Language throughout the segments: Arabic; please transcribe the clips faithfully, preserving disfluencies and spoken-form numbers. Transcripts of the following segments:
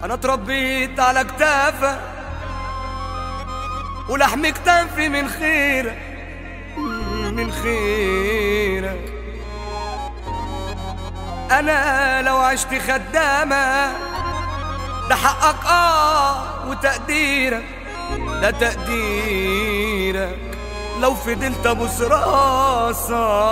انا اتربيت على كتافك ولحم كتافي من خيرك من خيرك. انا لو عشت خدامة ده حقك اه وتقديرك ده تقديرك. لو فضلت ابوس راسك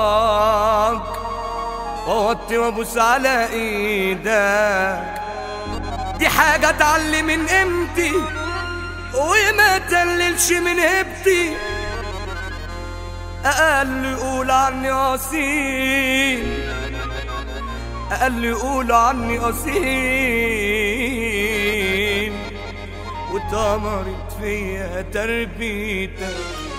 واوطي وابوس على ايدك دي حاجة اتعلم من قيمتي وما تقللش من هبتي. اقل يقول عني اصيل اقل يقول عني اصيل واتمرت فيا تربيتك.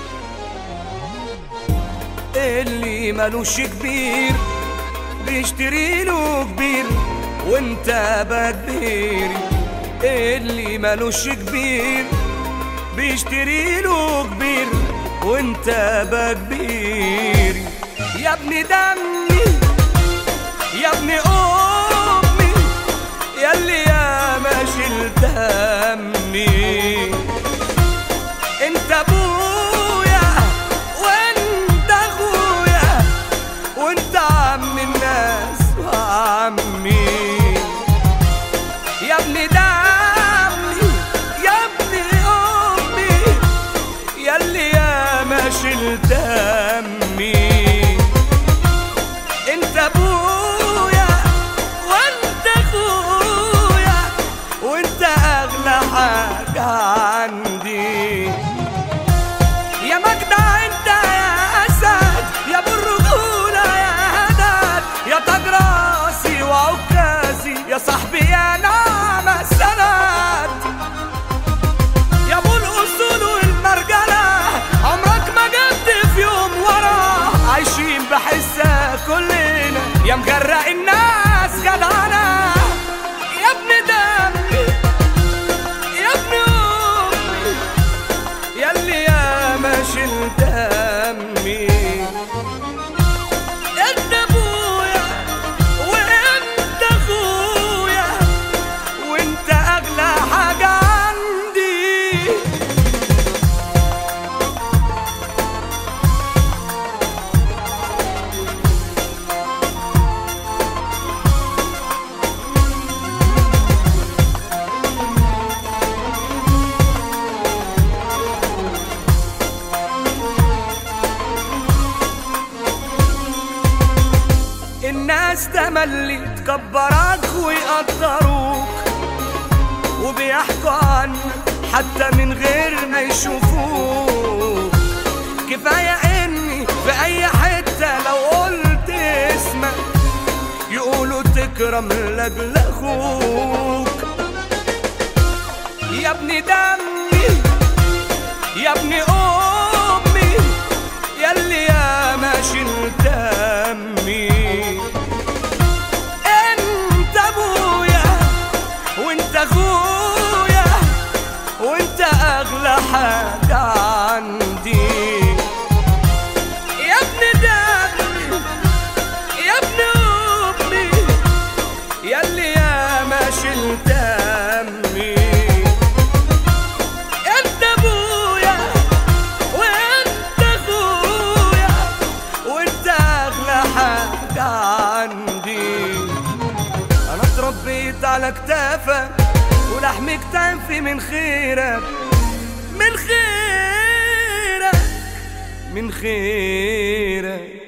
اللي مالوش كبير بيشتري له كبير وانت بقى كبير. اللي مالوش كبير بيشتري له كبير وانت بقى كبير. يا ابني دمي يا ابني امي ياللي يا ما شلت همي. انت ابويا وانت اخويا وانت عم الناس وعمي. يا ابني دمي يا ابني امي ياللي يا ما شلت همي. انت ابويا وانت اخويا وانت اغلى حاجة عندي. يا مجدع انت يا اسد يا ابو الرجولة يا هدد يا تاج راسي وعكازي يا صاحبي يا نعم السند. يا ابو الاصول والمرجلة عمرك ما جبت في يوم ورا عايشين بحسك كلنا يا مجرق الناس جدعنا. يا ابن دمي يا ابن امي ياللي يا ما شلت همي. انت ابويا وانت اخويا وانت اغلى حاجة عندي. الناس تملي تكبرك ويقدروك وبيحكوا عنك حتى من غير ما يشوفوك. كفاية اني في اي حتة لو قلت اسمك يقولوا تكرم لاجل اخوك. يا ابني دمي يا ابني امي ياللي يا ما شلت همي. انت ابويا وانت اخويا وانت اغلى حاجة عندي. يا ابن دمي يا ابن امي ياللي يا ما شلت همي. انت ابويا وانت اخويا وانت اغلى حاجة عندي. انا اتربيت على كتافك ولحم كتافي من خيرك من خيرك من خيرك.